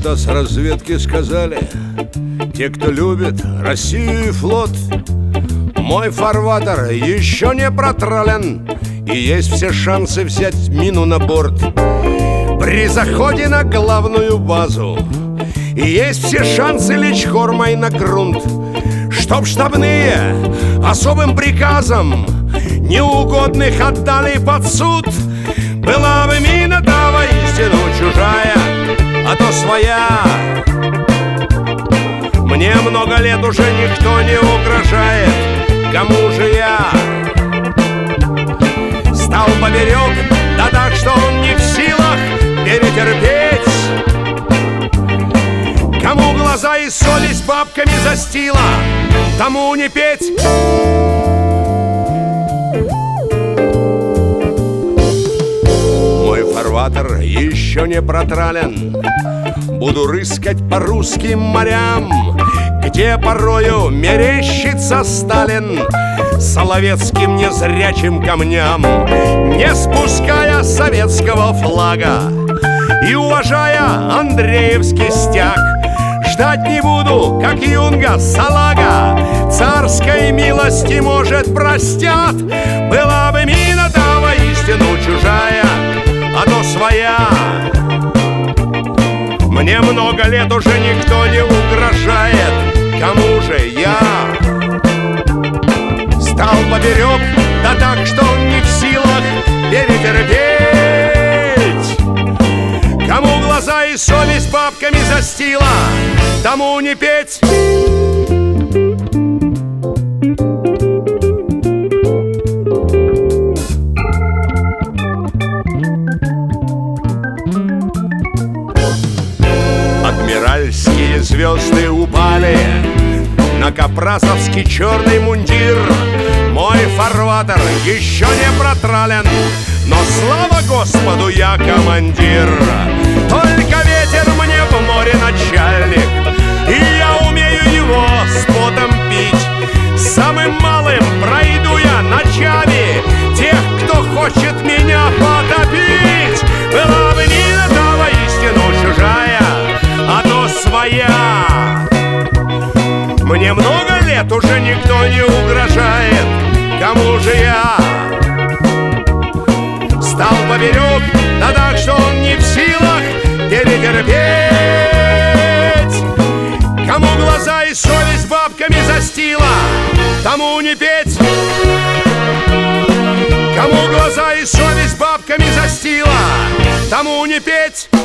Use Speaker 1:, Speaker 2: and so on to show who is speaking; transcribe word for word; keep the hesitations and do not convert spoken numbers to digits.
Speaker 1: Ребята с разведки сказали: те, кто любит Россию и флот, мой фарватер еще не протрален, и есть все шансы взять мину на борт при заходе на главную базу. И есть все шансы лечь кормой на грунт, чтоб штабные особым приказом неугодных отдали под суд. Была бы мина, да воистину чужая, а то своя. Мне много лет уже никто не угрожает. Кому же я стал поперек, да так, что он не в силах перетерпеть? Кому глаза и совесть бабками застила, тому не петь. Мой фарватер еще не протрален. Буду рыскать по русским морям, где порою мерещится Сталин соловецким незрячим камням, не спуская советского флага и уважая Андреевский стяг. Ждать не буду, как юнга салага, царской милости, может, простят. Была бы мина, да воистину чужая, а то своя. Мне много лет уже никто не угрожает. Кому же я стал поперек, да так, что он не в силах перетерпеть? Кому глаза и совесть бабками застила, тому не петь. Адмиральские звезды упали на капрасовский черный мундир. Мой фарватер еще не протрален, но слава Господу, я командир. Только ветер мне в море начальник, и я умею его с потом пить. Самым малым пройду я ночами тех, кто хочет меня потопить. Была бы мина, да воистину чужая, а то своя. Мне много лет уже никто не угрожает. Кому же я стал поперек, да так, что он не в силах перетерпеть? Кому глаза и совесть бабками застила, тому не петь. Кому глаза и совесть бабками застила, тому не петь.